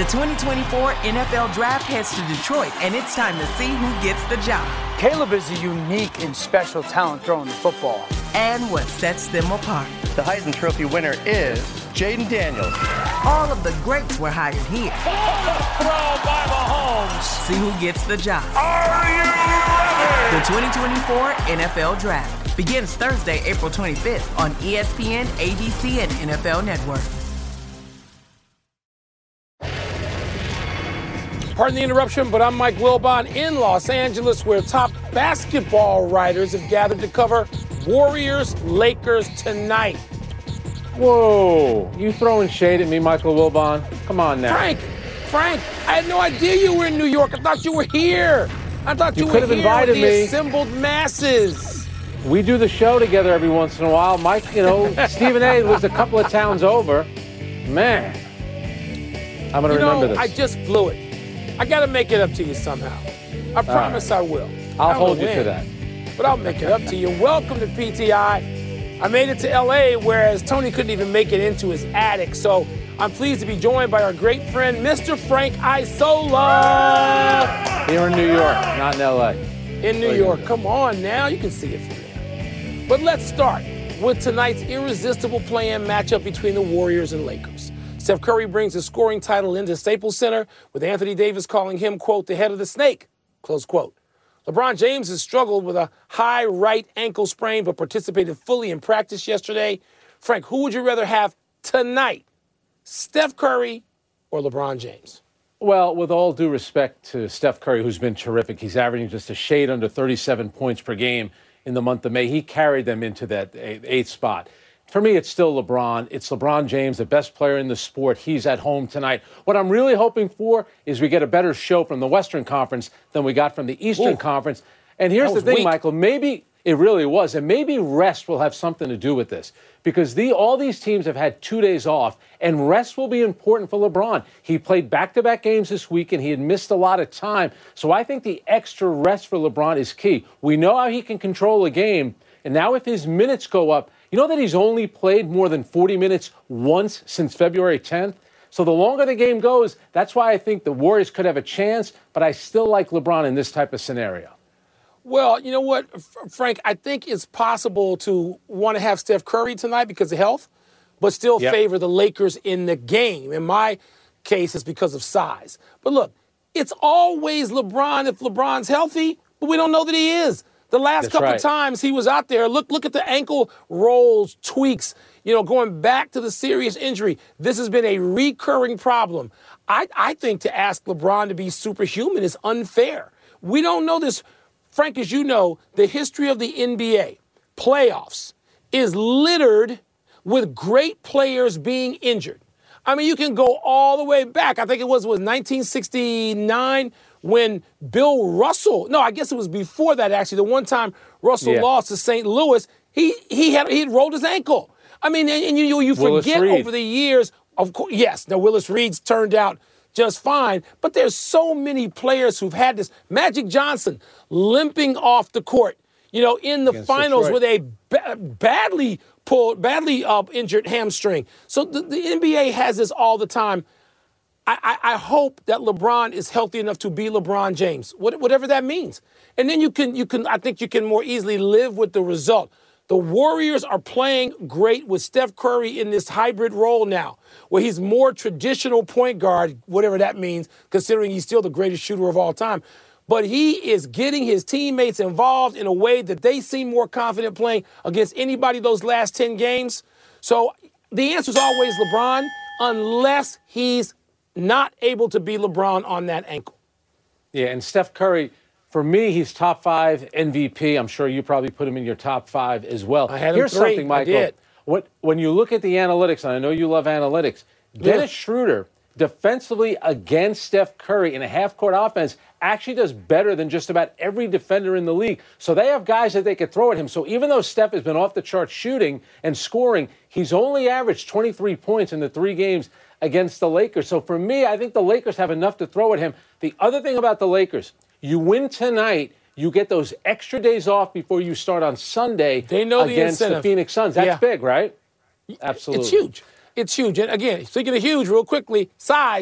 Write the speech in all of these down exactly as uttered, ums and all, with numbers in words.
The twenty twenty-four N F L Draft heads to Detroit, and it's time to see who gets the job. Caleb is a unique and special talent throwing the football. And what sets them apart. The Heisman Trophy winner is Jaden Daniels. All of the greats were hired here. Throw by Mahomes. See who gets the job. Are you ready? The twenty twenty-four N F L Draft begins Thursday, April twenty-fifth on E S P N, A B C, and N F L Network. Pardon the interruption, but I'm Mike Wilbon in Los Angeles, where top basketball writers have gathered to cover Warriors-Lakers tonight. Whoa, you throwing shade at me, Michael Wilbon? Come on now. Frank, Frank, I had no idea you were in New York. I thought you were here. I thought you, You were could have here invited with the me. assembled masses. We do the show together every once in a while. Mike, you know, Stephen A. lives a couple of towns over. Man, I'm going to You remember know, this. I just blew it. I got to make it up to you somehow. I promise right. I will. I'll I don't hold know you to when, that. But I'll make it up to you. Welcome to P T I. I made it to L A, whereas Tony couldn't even make it into his attic. So I'm pleased to be joined by our great friend, Mister Frank Isola. Here in New York, not in L A. In New York. Come on now. You can see it from there. But let's start with tonight's irresistible play-in matchup between the Warriors and Lakers. Steph Curry brings the scoring title into Staples Center, with Anthony Davis calling him, quote, the head of the snake, close quote. LeBron James has struggled with a high right ankle sprain, but participated fully in practice yesterday. Frank, who would you rather have tonight, Steph Curry or LeBron James? Well, with all due respect to Steph Curry, who's been terrific, he's averaging just a shade under thirty-seven points per game in the month of May. He carried them into that eighth spot. For me, it's still LeBron. It's LeBron James, the best player in the sport. He's at home tonight. What I'm really hoping for is we get a better show from the Western Conference than we got from the Eastern Ooh. Conference. And here's That the was thing, weak. Michael, maybe it really was, and maybe rest will have something to do with this, because the, all these teams have had two days off, and rest will be important for LeBron. He played back-to-back games this week, and he had missed a lot of time. So I think the extra rest for LeBron is key. We know how he can control a game, and now if his minutes go up, you know that he's only played more than forty minutes once since February tenth? So the longer the game goes, that's why I think the Warriors could have a chance, but I still like LeBron in this type of scenario. Well, you know what, F- Frank, I think it's possible to want to have Steph Curry tonight because of health, but still Yep. favor the Lakers in the game. In my case, it's because of size. But look, it's always LeBron if LeBron's healthy, but we don't know that he is. The last That's couple right. of times he was out there, look look at the ankle rolls, tweaks, you know, going back to the serious injury. This has been a recurring problem. I, I think to ask LeBron to be superhuman is unfair. We don't know this. Frank, as you know, the history of the N B A playoffs is littered with great players being injured. I mean, you can go all the way back. I think it was, was nineteen sixty-nine when Bill Russell, no, I guess it was before that, actually. The one time Russell Yeah. lost to Saint Louis, he he had he had rolled his ankle. I mean, and, and you you Willis forget Reed. over the years, of course, yes, now Willis Reed's turned out just fine, but there's so many players who've had this. Magic Johnson limping off the court, you know, in the Against finals Detroit. with a ba- badly pulled, badly uh, injured hamstring. So the, the N B A has this all the time. I, I, I hope that LeBron is healthy enough to be LeBron James, what, whatever that means. And then you can, you can, I think you can more easily live with the result. The Warriors are playing great with Steph Curry in this hybrid role now, where he's more traditional point guard, whatever that means, considering he's still the greatest shooter of all time. But he is getting his teammates involved in a way that they seem more confident playing against anybody those last ten games. So the answer is always LeBron, unless he's not able to be LeBron on that ankle. Yeah, and Steph Curry, for me, he's top five M V P. I'm sure you probably put him in your top five as well. I had him Here's three. something, I Michael. did. What, when you look at the analytics, and I know you love analytics, Dennis Schroeder, defensively against Steph Curry in a half-court offense, actually does better than just about every defender in the league. So they have guys that they could throw at him. So even though Steph has been off the chart shooting and scoring, he's only averaged twenty-three points in the three games against the Lakers. So for me, I think the Lakers have enough to throw at him. The other thing about the Lakers, you win tonight, you get those extra days off before you start on Sunday They know the against the incentive. Phoenix Suns. That's Yeah. big, right? Absolutely. It's huge. It's huge. And again, speaking of huge, real quickly, size.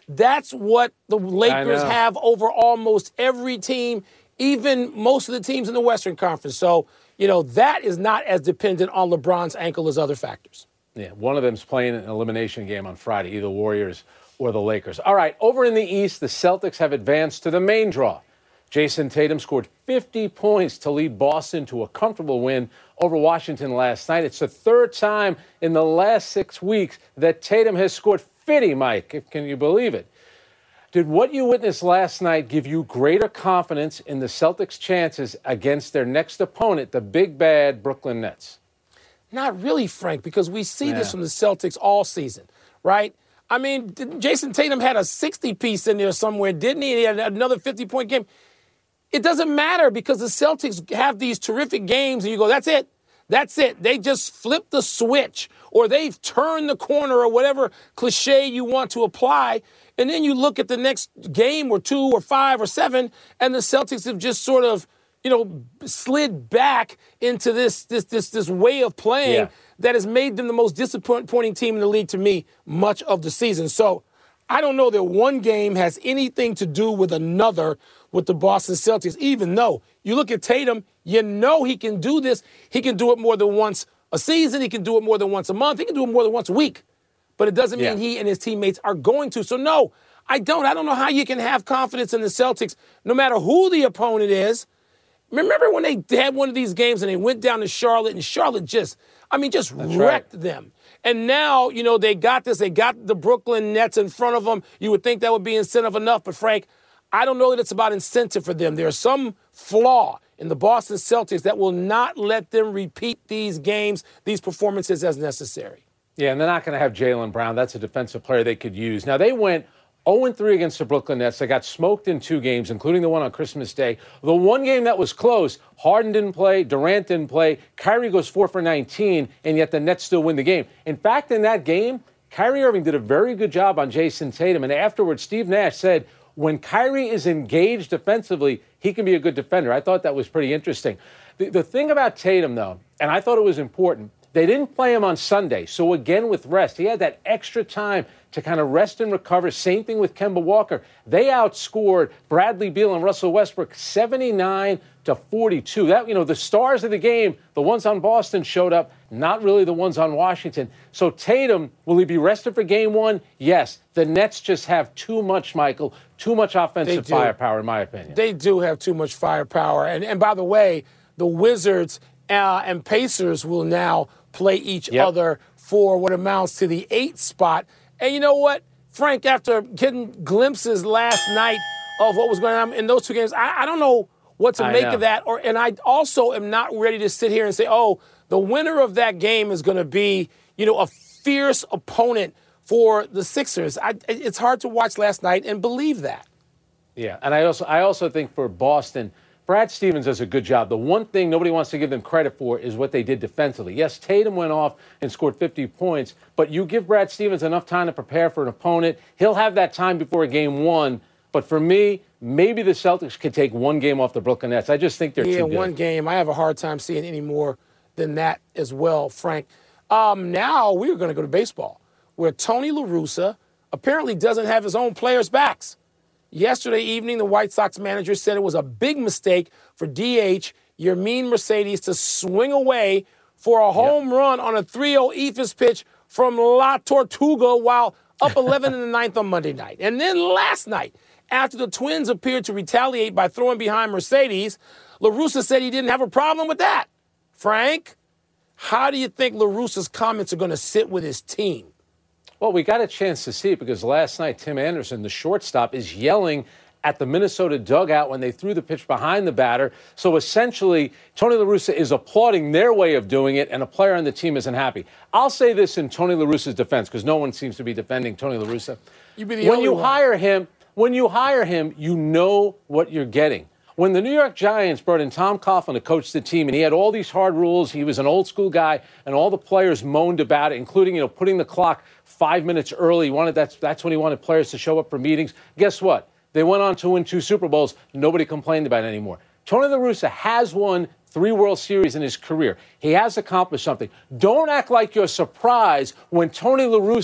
That's what the Lakers have over almost every team, even most of the teams in the Western Conference. So, you know, that is not as dependent on LeBron's ankle as other factors. Yeah, one of them's playing an elimination game on Friday, either Warriors or the Lakers. All right, over in the East, the Celtics have advanced to the main draw. Jason Tatum scored fifty points to lead Boston to a comfortable win over Washington last night. It's the third time in the last six weeks that Tatum has scored fifty, Mike. Can you believe it? Did what you witnessed last night give you greater confidence in the Celtics' chances against their next opponent, the big bad Brooklyn Nets? Not really, Frank, because we see Yeah. this from the Celtics all season, right? I mean, Jason Tatum had a sixty-piece in there somewhere, didn't he? He had another fifty-point game. It doesn't matter because the Celtics have these terrific games, and you go, that's it. That's it. They just flipped the switch, or they've turned the corner, or whatever cliche you want to apply. And then you look at the next game or two or five or seven, and the Celtics have just sort of, you know, slid back into this this this this way of playing Yeah. that has made them the most disappointing team in the league to me much of the season. So I don't know that one game has anything to do with another with the Boston Celtics, even though you look at Tatum, you know he can do this. He can do it more than once a season. He can do it more than once a month. He can do it more than once a week. But it doesn't mean Yeah. he and his teammates are going to. So, no, I don't. I don't know how you can have confidence in the Celtics, no matter who the opponent is. Remember when they had one of these games and they went down to Charlotte, and Charlotte just, I mean, just That's wrecked right. them. And now, you know, they got this. They got the Brooklyn Nets in front of them. You would think that would be incentive enough. But, Frank, I don't know that it's about incentive for them. There's some flaw in the Boston Celtics that will not let them repeat these games, these performances as necessary. Yeah, and they're not going to have Jaylen Brown. That's a defensive player they could use. Now, they went oh and three against the Brooklyn Nets. They got smoked in two games, including the one on Christmas Day. The one game that was close, Harden didn't play, Durant didn't play, Kyrie goes four for nineteen, and yet the Nets still win the game. In fact, in that game, Kyrie Irving did a very good job on Jason Tatum, and afterwards, Steve Nash said, when Kyrie is engaged defensively, he can be a good defender. I thought that was pretty interesting. The, the thing about Tatum, though, and I thought it was important, they didn't play him on Sunday. So, again, with rest, he had that extra time to kind of rest and recover. Same thing with Kemba Walker. They outscored Bradley Beal and Russell Westbrook seventy-nine to forty-two. That, you know, the stars of the game, the ones on Boston showed up, not really the ones on Washington. So Tatum, will he be rested for game one? Yes. The Nets just have too much, Michael, too much offensive firepower, in my opinion. They do have too much firepower. And, and by the way, the Wizards uh, and Pacers will now play each Yep. other for what amounts to the eighth spot. And you know what, Frank, after getting glimpses last night of what was going on in those two games, I, I don't know what to I make know. of that. Or and I also am not ready to sit here and say, oh, the winner of that game is going to be, you know, a fierce opponent for the Sixers. I, it's hard to watch last night and believe that. Yeah, and I also I also think for Boston, Brad Stevens does a good job. The one thing nobody wants to give them credit for is what they did defensively. Yes, Tatum went off and scored fifty points, but you give Brad Stevens enough time to prepare for an opponent. He'll have that time before game one. But for me, maybe the Celtics could take one game off the Brooklyn Nets. I just think they're yeah, too good. one game. I have a hard time seeing any more than that as well, Frank. Um, now we're going to go to baseball, where Tony La Russa apparently doesn't have his own players' backs. Yesterday evening, the White Sox manager said it was a big mistake for D H Yermin Mercedes to swing away for a home yep. run on a three oh Ephus pitch from La Tortuga while up eleven in the ninth on Monday night. And then last night, after the Twins appeared to retaliate by throwing behind Mercedes, La Russa said he didn't have a problem with that. Frank, how do you think La Russa's comments are going to sit with his team? Well, we got a chance to see it because last night Tim Anderson, the shortstop, is yelling at the Minnesota dugout when they threw the pitch behind the batter. So essentially, Tony La Russa is applauding their way of doing it, and a player on the team isn't happy. I'll say this in Tony La Russa's defense, because no one seems to be defending Tony La Russa. You be the when only you one. hire him, when you hire him, you know what you're getting. When the New York Giants brought in Tom Coughlin to coach the team, and he had all these hard rules, he was an old school guy, and all the players moaned about it, including, you know, putting the clock five minutes early. He wanted that's that's when he wanted players to show up for meetings. Guess what? They went on to win two Super Bowls. Nobody complained about it anymore. Tony La Russa has won three World Series in his career. He has accomplished something. Don't act like you're surprised when Tony La Russa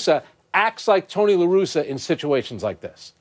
acts like Tony La Russa in situations like this.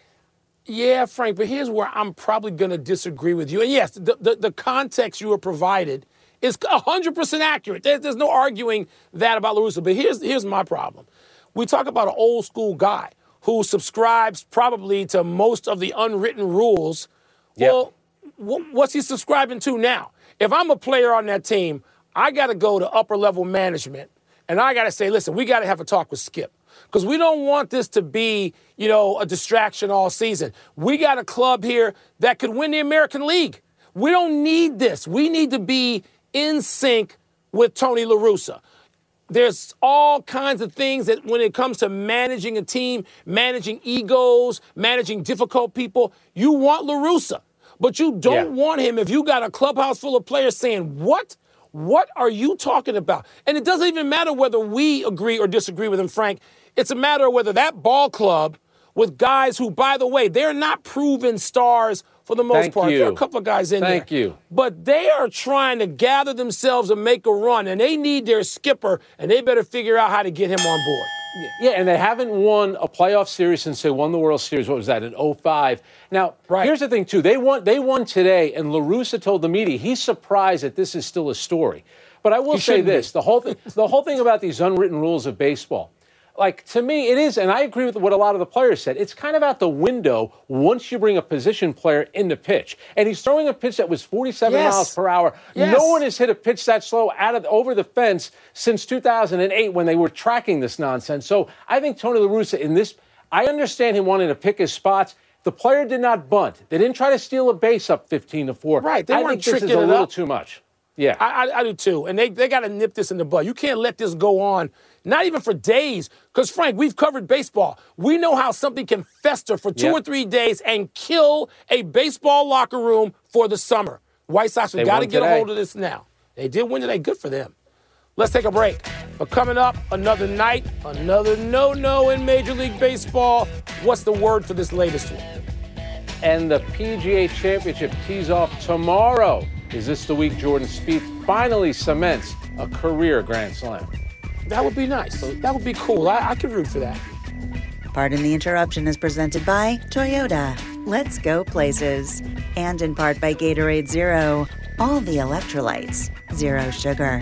Yeah, Frank, but here's where I'm probably going to disagree with you. And yes, the, the, the context you were provided is one hundred percent accurate. There's, there's no arguing that about La Russa. But here's, here's my problem. We talk about an old school guy who subscribes probably to most of the unwritten rules. Yep. Well, wh- what's he subscribing to now? If I'm a player on that team, I got to go to upper level management and I got to say, listen, we got to have a talk with Skip. Because we don't want this to be, you know, a distraction all season. We got a club here that could win the American League. We don't need this. We need to be in sync with Tony La Russa. There's all kinds of things that when it comes to managing a team, managing egos, managing difficult people, you want La Russa. But you don't Yeah. want him if you got a clubhouse full of players saying, what? What are you talking about? And it doesn't even matter whether we agree or disagree with him, Frank. It's a matter of whether that ball club with guys who, by the way, they're not proven stars for the most Thank part. you. There are a couple of guys in Thank there. you. But they are trying to gather themselves and make a run, and they need their skipper, and they better figure out how to get him on board. Yeah, and they haven't won a playoff series since they won the World Series. What was that, in oh five? Now, Right. here's the thing, too. They won, they won today, and La Russa told the media he's surprised that this is still a story. But I will He say shouldn't this. be. The whole, th- the whole thing about these unwritten rules of baseball, like, to me, it is, and I agree with what a lot of the players said, it's kind of out the window once you bring a position player in the pitch. And he's throwing a pitch that was forty-seven Yes. miles per hour. Yes. No one has hit a pitch that slow out of over the fence since two thousand eight when they were tracking this nonsense. So I think Tony La Russa in this, I understand him wanting to pick his spots. The player did not bunt. They didn't try to steal a base up fifteen to four. Right, they I weren't think this is tricking a it little up. too much. Yeah. I, I, I do too. And they, they got to nip this in the bud. You can't let this go on, not even for days. Because, Frank, we've covered baseball. We know how something can fester for two Yep. or three days and kill a baseball locker room for the summer. White Sox, we They got to won get a today. hold of this now. They did win today. Good for them. Let's take a break. But coming up, another night, another no-no in Major League Baseball. What's the word for this latest one? And the P G A Championship tees off tomorrow. Is this the week Jordan Spieth finally cements a career Grand Slam? That would be nice. That would be cool. I, I could root for that. Pardon the Interruption is presented by Toyota. Let's go places. And in part by Gatorade Zero. All the electrolytes. Zero sugar.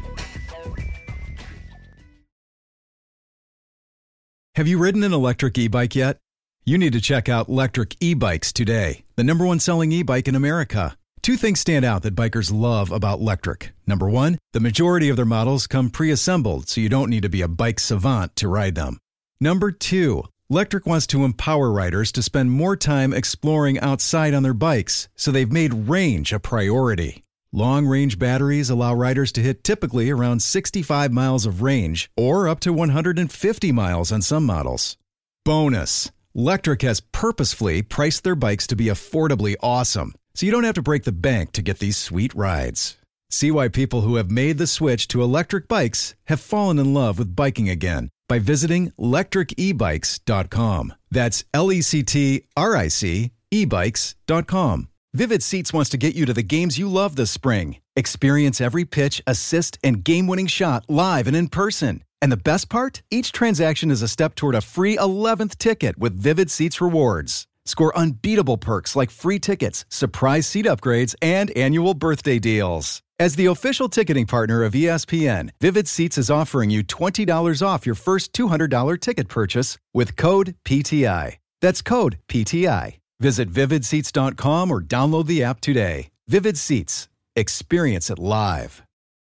Have you ridden an electric e-bike yet? You need to check out Lectric E-Bikes today, the number one selling e-bike in America. Two things stand out that bikers love about Lectric. Number one, the majority of their models come pre-assembled, so you don't need to be a bike savant to ride them. Number two, Lectric wants to empower riders to spend more time exploring outside on their bikes, so they've made range a priority. Long-range batteries allow riders to hit typically around sixty-five miles of range, or up to one hundred fifty miles on some models. Bonus, Lectric has purposefully priced their bikes to be affordably awesome, so you don't have to break the bank to get these sweet rides. See why people who have made the switch to electric bikes have fallen in love with biking again by visiting lectric e bikes dot com. That's L E C T R I C e bikes dot com. Vivid Seats wants to get you to the games you love this spring. Experience every pitch, assist, and game-winning shot live and in person. And the best part? Each transaction is a step toward a free eleventh ticket with Vivid Seats rewards. Score unbeatable perks like free tickets, surprise seat upgrades, and annual birthday deals. As the official ticketing partner of E S P N, Vivid Seats is offering you twenty dollars off your first two hundred dollars ticket purchase with code P T I. That's code P T I. Visit vivid seats dot com or download the app today. Vivid Seats. Experience it live.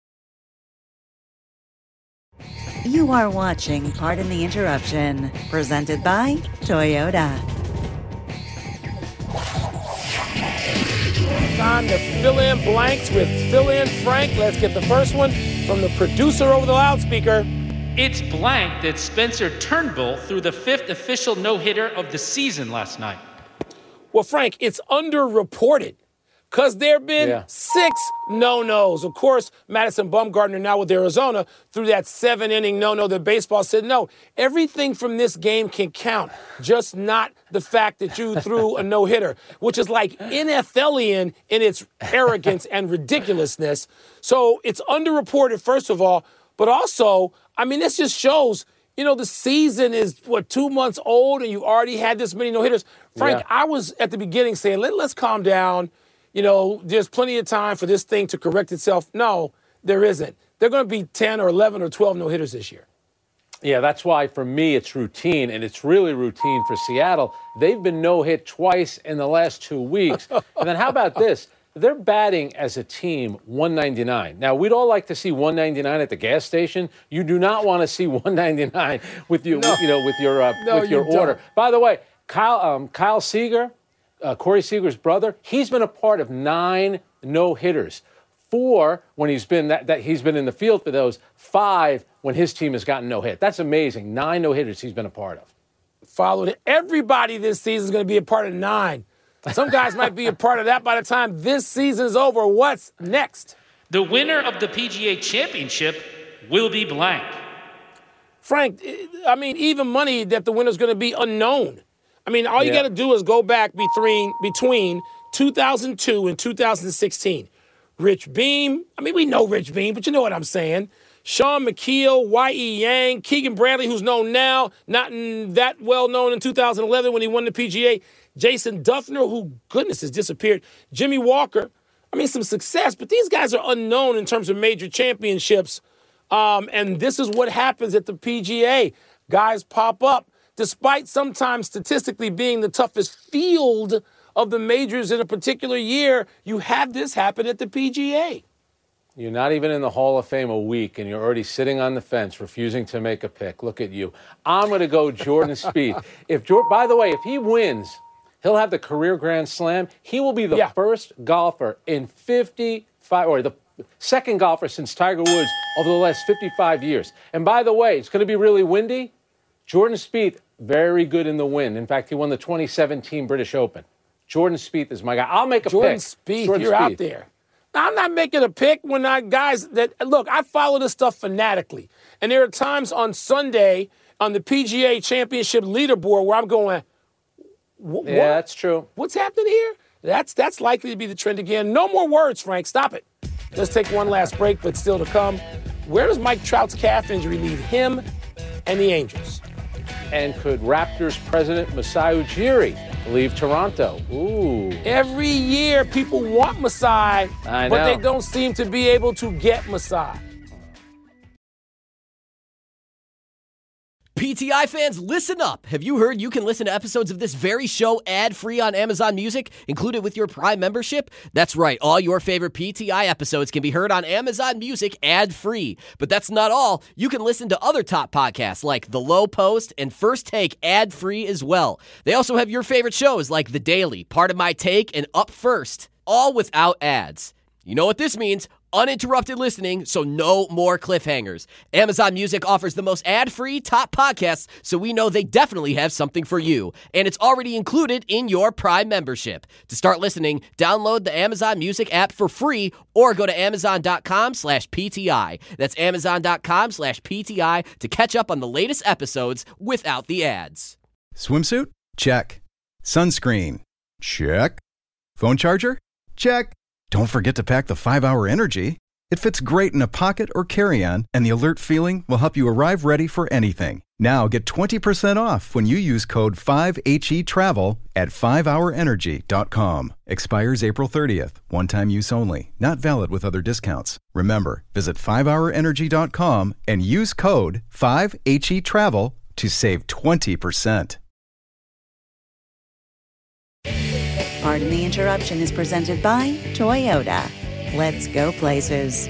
You are watching Pardon the Interruption, presented by Toyota. Time to fill in blanks with Fill In Frank. Let's get the first one from the producer over the loudspeaker. It's blank that Spencer Turnbull threw the fifth official no-hitter of the season last night. Well, Frank, it's underreported because there have been Yeah. six no-nos. Of course, Madison Bumgarner now with Arizona threw that seven-inning no-no that baseball said, no, everything from this game can count, just not the fact that you threw a no-hitter, which is like N F L-ian in its arrogance and ridiculousness. So it's underreported, first of all, but also, I mean, this just shows, you know, the season is, what, two months old and you already had this many no-hitters. Frank, Yeah. I was at the beginning saying, Let, let's calm down. You know, there's plenty of time for this thing to correct itself. No, there isn't. They're going to be ten or eleven or twelve no-hitters this year. Yeah, that's why for me it's routine, and it's really routine for Seattle. They've been no-hit twice in the last two weeks. And then how about this? They're batting as a team one ninety-nine. Now, we'd all like to see one ninety-nine at the gas station. You do not want to see one ninety-nine with you, No. you know, with your uh, No, with your you order. don't. By the way, Kyle um, Kyle Seager, uh, Corey Seager's brother, he's been a part of nine no-hitters. Four when he's been that, that he's been in the field for those. Five when his team has gotten no hit. That's amazing. Nine no-hitters he's been a part of. Followed it. Everybody this season is going to be a part of nine. Some guys might be a part of that by the time this season is over. What's next? The winner of the P G A Championship will be blank. Frank, I mean, even money that the winner's going to be unknown. I mean, all you Yeah. got to do is go back between between two thousand two and two thousand sixteen. Rich Beam, I mean, we know Rich Beam, but you know what I'm saying. Sean McKeel, Y E. Yang, Keegan Bradley, who's known now, not in that well known in two thousand eleven when he won the P G A. Jason Duffner, who, goodness, has disappeared. Jimmy Walker. I mean, some success, but these guys are unknown in terms of major championships. Um, and this is what happens at the P G A. Guys pop up, despite sometimes statistically being the toughest field of the majors in a particular year. You have this happen at the P G A. You're not even in the Hall of Fame a week, and you're already sitting on the fence, refusing to make a pick. Look at you. I'm going to go Jordan Spieth. If Jor- By the way, if he wins, he'll have the career Grand Slam. He will be the Yeah. first golfer in fifty-five, or the second golfer since Tiger Woods over the last fifty-five years. And by the way, it's going to be really windy. Jordan Spieth, very good in the wind. In fact, he won the twenty seventeen British Open. Jordan Spieth is my guy. I'll make a Jordan pick. Spieth, Jordan you're Spieth. out there. Now, I'm not making a pick when I guys that look. I follow this stuff fanatically, and there are times on Sunday on the P G A Championship leaderboard where I'm going, "Wh- Yeah, what? that's true. What's happening here?" That's that's likely to be the trend again. No more words, Frank. Stop it. Let's take one last break, but still to come. Where does Mike Trout's calf injury leave him and the Angels? And could Raptors president Masai Ujiri leave Toronto? Ooh. Every year, people want Masai, I but know. they don't seem to be able to get Masai. P T I fans, listen up. Have you heard you can listen to episodes of this very show ad-free on Amazon Music, included with your Prime membership? That's right. All your favorite P T I episodes can be heard on Amazon Music ad-free. But that's not all. You can listen to other top podcasts like The Low Post and First Take ad-free as well. They also have your favorite shows like The Daily, Part of My Take, and Up First, all without ads. You know what this means? Uninterrupted listening, so no more cliffhangers. Amazon Music offers the most ad-free top podcasts, so we know they definitely have something for you. And it's already included in your Prime membership. To start listening, download the Amazon Music app for free or go to amazon.com slash PTI. That's amazon.com slash PTI to catch up on the latest episodes without the ads. Swimsuit? Check. Sunscreen? Check. Phone charger? Check. Don't forget to pack the five hour Energy. It fits great in a pocket or carry-on, and the alert feeling will help you arrive ready for anything. Now get twenty percent off when you use code five H E travel at five hour energy dot com. Expires April thirtieth. One-time use only. Not valid with other discounts. Remember, visit five hour energy dot com and use code five H E travel to save twenty percent. Pardon the Interruption is presented by Toyota. Let's go places.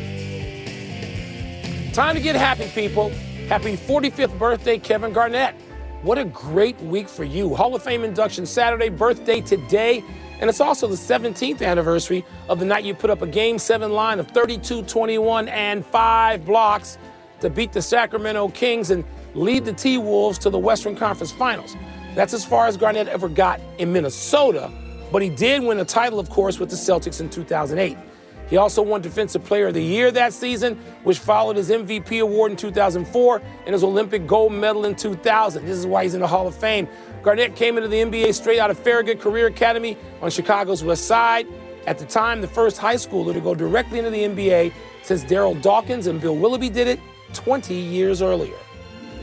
Time to get happy, people. Happy forty-fifth birthday, Kevin Garnett. What a great week for you. Hall of Fame induction Saturday, birthday today. And it's also the seventeenth anniversary of the night you put up a Game seven line of thirty-two, twenty-one, and five blocks to beat the Sacramento Kings and lead the T-Wolves to the Western Conference Finals. That's as far as Garnett ever got in Minnesota, but he did win a title, of course, with the Celtics in two thousand eight. He also won Defensive Player of the Year that season, which followed his M V P award in two thousand four and his Olympic gold medal in two thousand. This is why he's in the Hall of Fame. Garnett came into the N B A straight out of Farragut Career Academy on Chicago's West Side. At the time, the first high schooler to go directly into the N B A since Darryl Dawkins and Bill Willoughby did it twenty years earlier.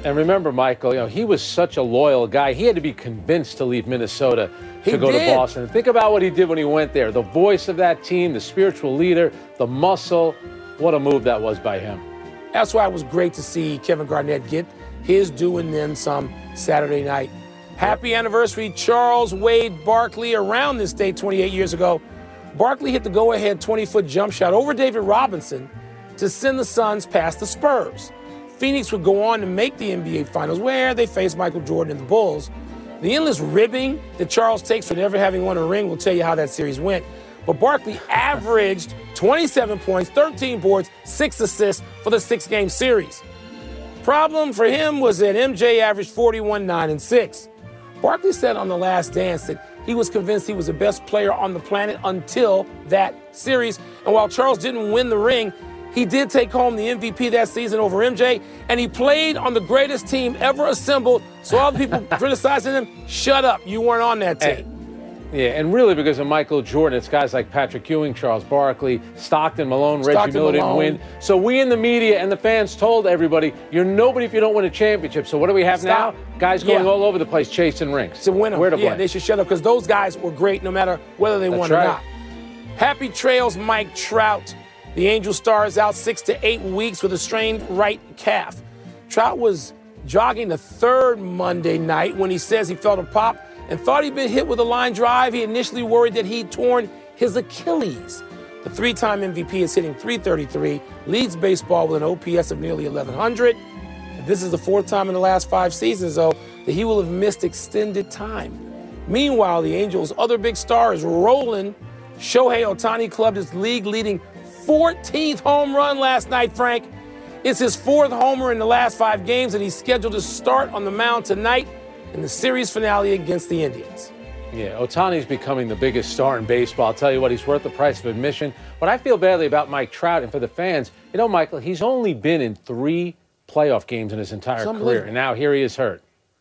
And remember, Michael, you know, he was such a loyal guy. He had to be convinced to leave Minnesota to He go did. to Boston. Think about what he did when he went there. The voice of that team, the spiritual leader, the muscle. What a move that was by him. That's why it was great to see Kevin Garnett get his due and then some Saturday night. Happy anniversary, Charles Wade Barkley. Around this date twenty-eight years ago, Barkley hit the go-ahead twenty-foot jump shot over David Robinson to send the Suns past the Spurs. Phoenix would go on to make the N B A Finals, where they faced Michael Jordan and the Bulls. The endless ribbing that Charles takes for never having won a ring will tell you how that series went. But Barkley averaged twenty-seven points, thirteen boards, six assists for the six-game series. Problem for him was that M J averaged forty-one, nine, and six. Barkley said on The Last Dance that he was convinced he was the best player on the planet until that series. And while Charles didn't win the ring, he did take home the M V P that season over M J, and he played on the greatest team ever assembled. So all the people criticizing him, shut up, you weren't on that team. And, yeah, and really because of Michael Jordan, it's guys like Patrick Ewing, Charles Barkley, Stockton, Malone, Reggie Stockton, Miller didn't Malone. win. So we in the media and the fans told everybody, you're nobody if you don't win a championship. So what do we have Stop. now? Guys going Yeah. all over the place chasing rings. To win them. Where to yeah, blame? they should shut up because those guys were great no matter whether they That's won right. or not. Happy trails, Mike Trout. The Angel star is out six to eight weeks with a strained right calf. Trout was jogging the third Monday night when he says he felt a pop and thought he'd been hit with a line drive. He initially worried that he'd torn his Achilles. The three-time M V P is hitting three thirty-three, leads baseball with an O P S of nearly eleven hundred. This is the fourth time in the last five seasons, though, that he will have missed extended time. Meanwhile, the Angels' other big star is rolling. Shohei Ohtani clubbed his league-leading fourteenth home run last night, Frank. It's his fourth homer in the last five games, and he's scheduled to start on the mound tonight in the series finale against the Indians. Yeah, Ohtani's becoming the biggest star in baseball. I'll tell you what, he's worth the price of admission. But I feel badly about Mike Trout, and for the fans, you know, Michael, he's only been in three playoff games in his entire career, and now here he is hurt.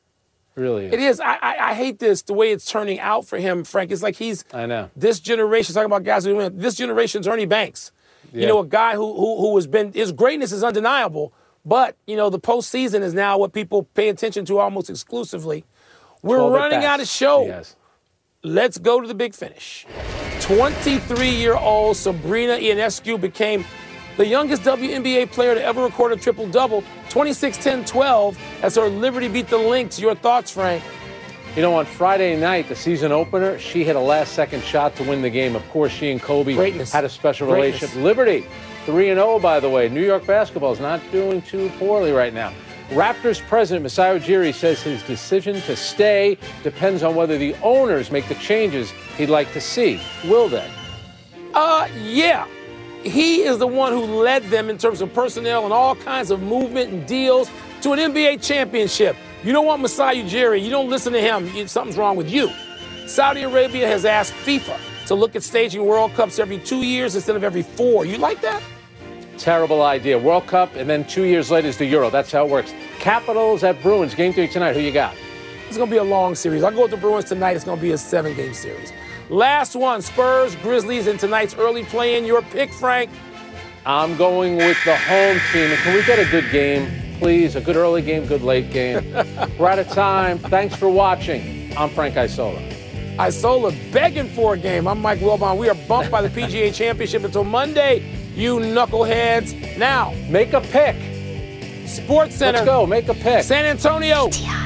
It really is. It is. I, I, I hate this, the way it's turning out for him, Frank. It's like he's I know. this generation, talking about guys who win, this generation's Ernie Banks. Yeah. You know, a guy who, who who has been, his greatness is undeniable, but, you know, the postseason is now what people pay attention to almost exclusively. We're twelve at running bats. out of show. Yes. Let's go to the big finish. twenty-three-year-old Sabrina Ionescu became the youngest W N B A player to ever record a triple-double, twenty-six, ten, twelve, as her Liberty beat the Lynx. Your thoughts, Frank? You know, on Friday night, the season opener, she hit a last-second shot to win the game. Of course, she and Kobe Greatness. had a special Greatness. relationship. Liberty, three and oh, by the way. New York basketball is not doing too poorly right now. Raptors president Masai Ujiri says his decision to stay depends on whether the owners make the changes he'd like to see. Will they? Uh, yeah. He is the one who led them in terms of personnel and all kinds of movement and deals to an N B A championship. You don't want Masai Ujiri. You don't listen to him. You- Something's wrong with you. Saudi Arabia has asked FIFA to look at staging World Cups every two years instead of every four. You like that? Terrible idea. World Cup, and then two years later is the Euro. That's how it works. Capitals at Bruins. Game three tonight. Who you got? It's going to be a long series. I'll go with the Bruins tonight. It's going to be a seven-game series. Last one, Spurs, Grizzlies in tonight's early play-in. Your pick, Frank? I'm going with the home team. And can we get a good game, please? A good early game, good late game. We're out of time. Thanks for watching. I'm Frank Isola. Isola begging for a game. I'm Mike Wilbon. We are bumped by the P G A Championship until Monday, you knuckleheads. Now, Make a pick. Sports Center. Let's go. Make a pick. San Antonio. T I